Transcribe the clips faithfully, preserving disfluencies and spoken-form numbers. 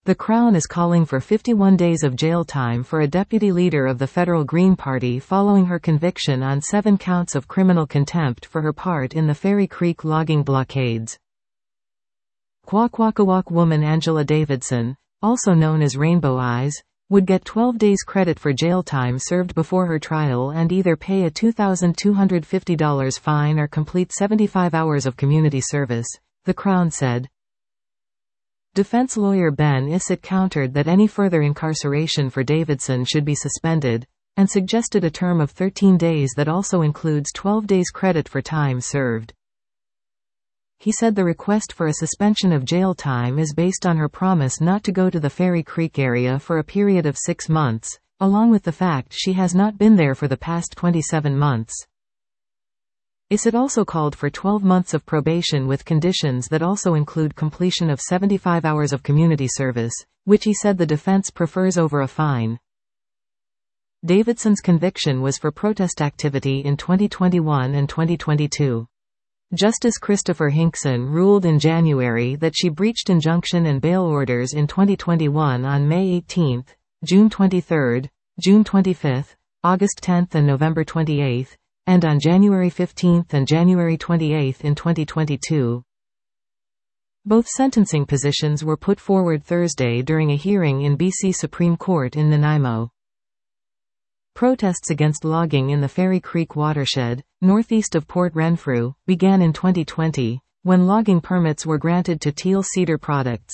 The Crown is calling for fifty-one days of jail time for a deputy leader of the Federal Green Party following her conviction on seven counts of criminal contempt for her part in the Fairy Creek logging blockades. Kwakwaka'wakw woman Angela Davidson, also known as Rainbow Eyes, would get twelve days credit for jail time served before her trial and either pay a two thousand two hundred fifty dollars fine or complete seventy-five hours of community service, the Crown said. Defense lawyer Ben Issett countered that any further incarceration for Davidson should be suspended, and suggested a term of thirteen days that also includes twelve days credit for time served. He said the request for a suspension of jail time is based on her promise not to go to the Fairy Creek area for a period of six months, along with the fact she has not been there for the past twenty-seven months. Issett also called for twelve months of probation with conditions that also include completion of seventy-five hours of community service, which he said the defense prefers over a fine. Davidson's conviction was for protest activity in twenty twenty-one and twenty twenty-two. Justice Christopher Hinkson ruled in January that she breached injunction and bail orders in twenty twenty-one on May eighteenth, June twenty-third, June twenty-fifth, August tenth and November twenty-eighth, and on January fifteenth and January twenty-eighth in twenty twenty-two. Both sentencing positions were put forward Thursday during a hearing in B C Supreme Court in Nanaimo. Protests against logging in the Fairy Creek watershed, northeast of Port Renfrew, began in twenty twenty, when logging permits were granted to Teal Cedar Products.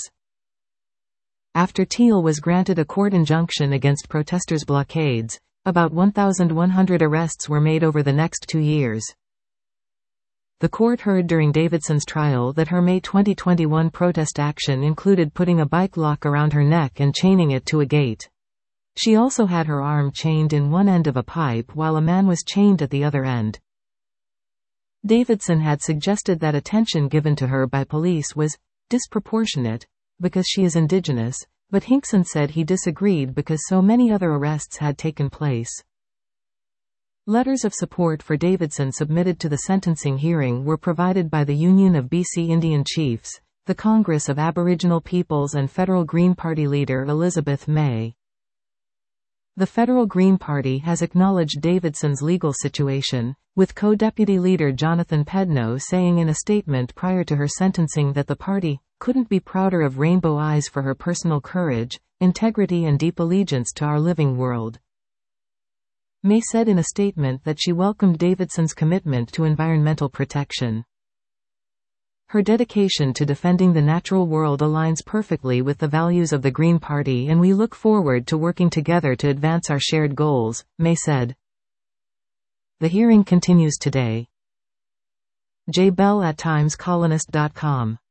After Teal was granted a court injunction against protesters' blockades, about one thousand one hundred arrests were made over the next two years. The court heard during Davidson's trial that her May twenty twenty-one protest action included putting a bike lock around her neck and chaining it to a gate. She also had her arm chained in one end of a pipe while a man was chained at the other end. Davidson had suggested that attention given to her by police was disproportionate because she is Indigenous, but Hinkson said he disagreed because so many other arrests had taken place. Letters of support for Davidson submitted to the sentencing hearing were provided by the Union of B C Indian Chiefs, the Congress of Aboriginal Peoples and Federal Green Party leader Elizabeth May. The Federal Green Party has acknowledged Davidson's legal situation, with co-deputy leader Jonathan Pedno saying in a statement prior to her sentencing that the party couldn't be prouder of Rainbow Eyes for her personal courage, integrity and deep allegiance to our living world. May said in a statement that she welcomed Davidson's commitment to environmental protection. Her dedication to defending the natural world aligns perfectly with the values of the Green Party and we look forward to working together to advance our shared goals, May said. The hearing continues today. J. Bell at times colonist dot com